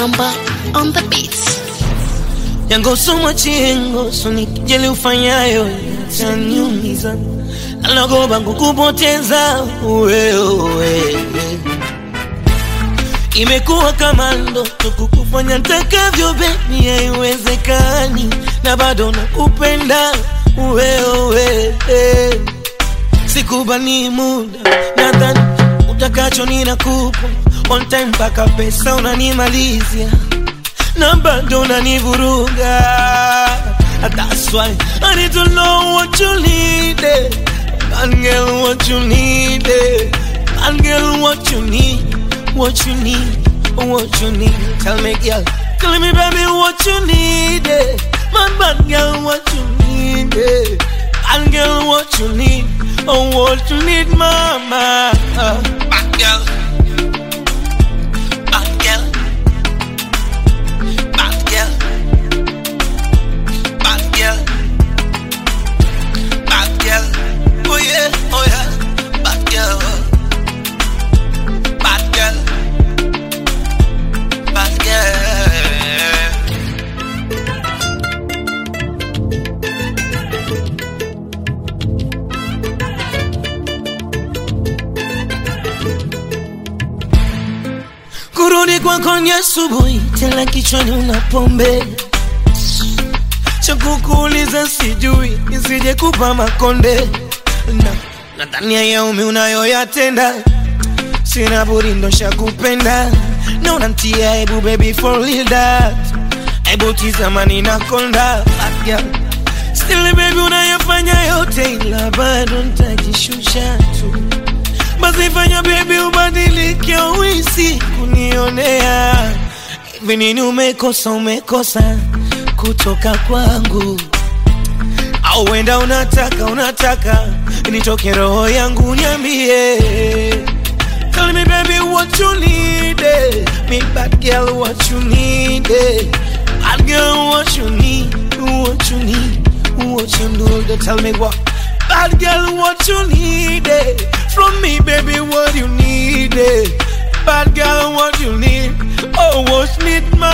Mamba on the beats. Yango sumo chingo sunikijeli ufanyayo yataniumiza. Nalogoba kukupoteza wewe. Imekuwa kama ndoto kukufanya nitakavyo baby, haiwezekani na bado nakupenda wewe. Sikubani muda nadhani utakacho ninakupa on time mpaka pesa unanimalizia na bado unanivuruga. That's why I need to know what you need, man girl, what you need, man girl, what you need, what you need, what you need. Tell me girl, tell me baby what you need, man girl, what you need, man girl, what you need, oh what you need, mama. Bad girl, bad girl, bad girl, bad girl, bad girl, oh yeah, bad girl, bad girl, bad girl. Kurudi kwako ni asubuhi, tena kichwani una pombe. Cha kukuuliza sijui, isije kupa makonde. Na ndani ya yaumi unayoyatenda, sina budi ndo shakupenda. Na unantia aibu baby for real that. Aibu tizama ninakonda. Bad girl, still baby unayofanya yote ila bado nitajishusha tu. Basi fanya baby ubadilike uisi kunionea. Hivi nini umekosa kutoka kwangu? Au wenda unataka nitoke roho yangu niambie. Tell me baby what you need, me bad girl what you need, bad girl what you need, what you need, what you need. Tell me what, bad girl what you need, from me baby what you need, bad girl what you need, oh what you need,